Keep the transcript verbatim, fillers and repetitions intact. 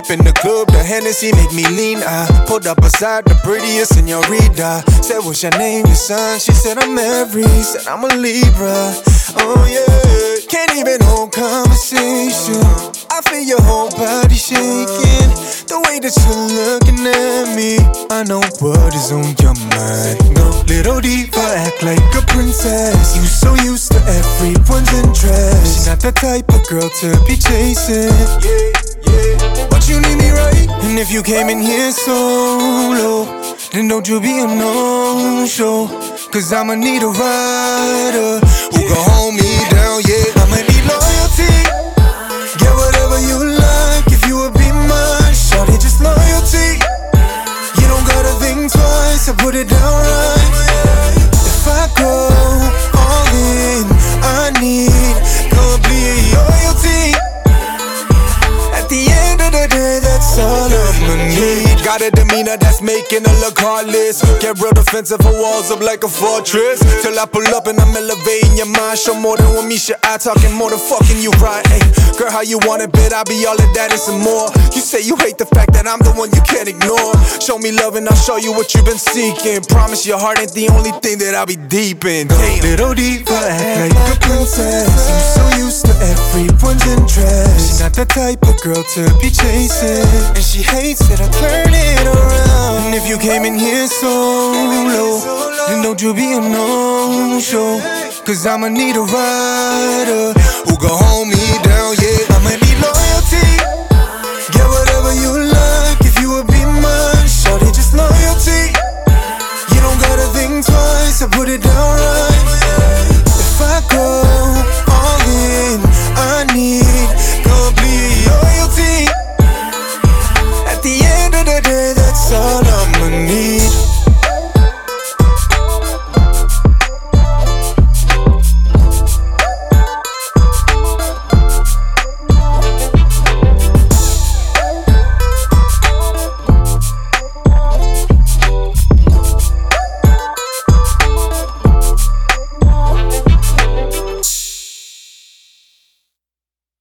up in the club, the Hennessy make me lean. I pulled up beside the prettiest señorita. Said, what's your name, your son? She said, I'm Aries. Said, I'm a Libra. Oh yeah, can't even hold conversation. I feel your whole body shaking. The way that you're looking at me, I know what is on your mind. Go little deeper, act like a princess. You so used to everyone's interest. She's not the type of girl to be chasing. Yeah, yeah. But you need me right. And if you came in here solo, then don't you be a no-show. Cause I'ma need a rider who gon' hold me down, yeah. I'ma need loyalty. Get whatever you like if you would be mine. Shawty, just loyalty. You don't gotta think twice, I put it down right. If I go all in, I need complete loyalty. At the end of the day, that's all I'ma need. Got a demeanor that's making her look heartless. Get real defensive, her walls up like a fortress. Till I pull up and I'm elevating your mind. Show more than what meets your eye, talking more than fucking you right. Ay, girl, how you want it, bet I'll be all of that and some more. You say you hate the fact that I'm the one you can't ignore. Show me love and I'll show you what you've been seeking. Promise your heart ain't the only thing that I'll be deep in. Damn. Little deeper, act like a princess. You so used to everyone's interest. She's not the type of girl to be chasing, and she hates that I turn it around. And if you came in here solo, then don't you be a no-show. Cause I'ma need a rider who gon' hold me down, yeah. I'ma need loyalty. Get whatever you like if you would be mine. Shawty, just loyalty. You don't gotta think twice, I put it down